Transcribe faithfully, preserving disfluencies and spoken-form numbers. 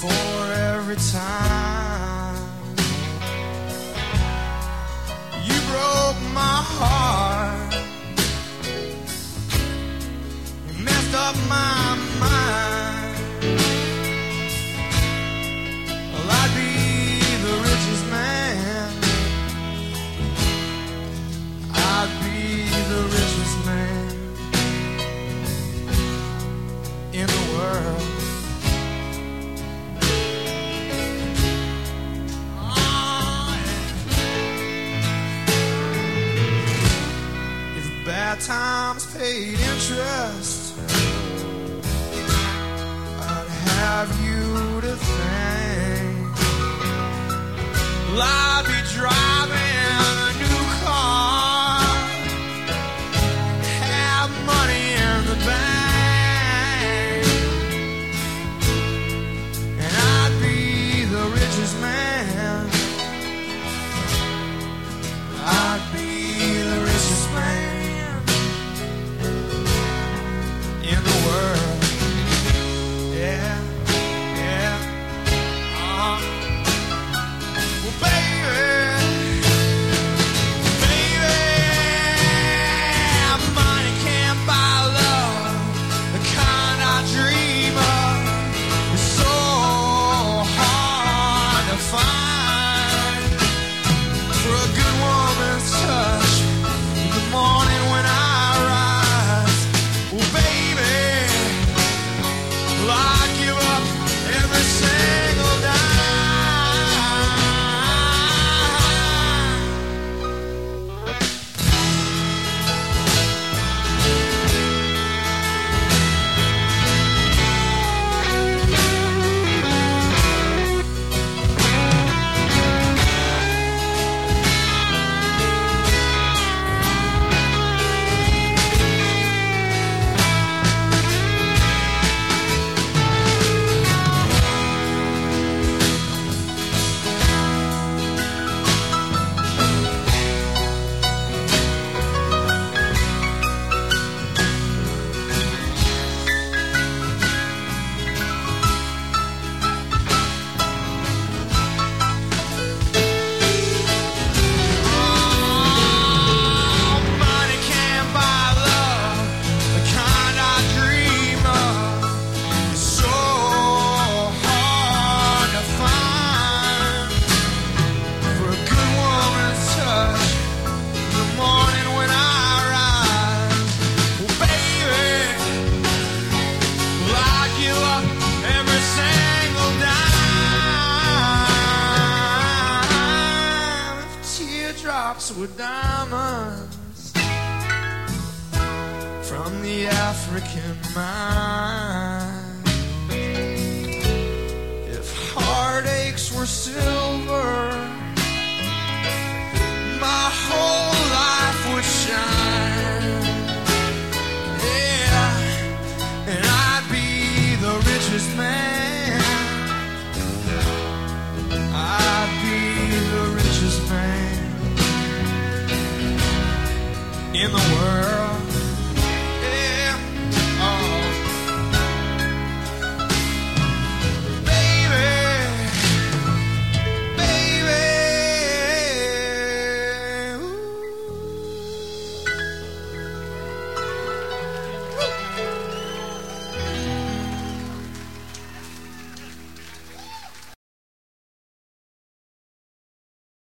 for every time you broke my heart, you messed up my mind. Well, I'd be the richest man, I'd be the richest man in the world. Bad times paid interest, I'd have you to thank. Well, I'd be driving a new car, have money in the bank, and I'd be the richest man, I'd be the richest man in the world. Yeah, yeah. Uh-huh. Well, baby, baby, money can't buy love, the kind I dream of is so hard to find. For a good woman's touch in the morning when I rise, well, baby, I'd give up every single dime. With diamonds from the African mine, if heartaches were silver, my whole life would shine. Yeah, and I'd be the richest man, I'd be the richest man in the world.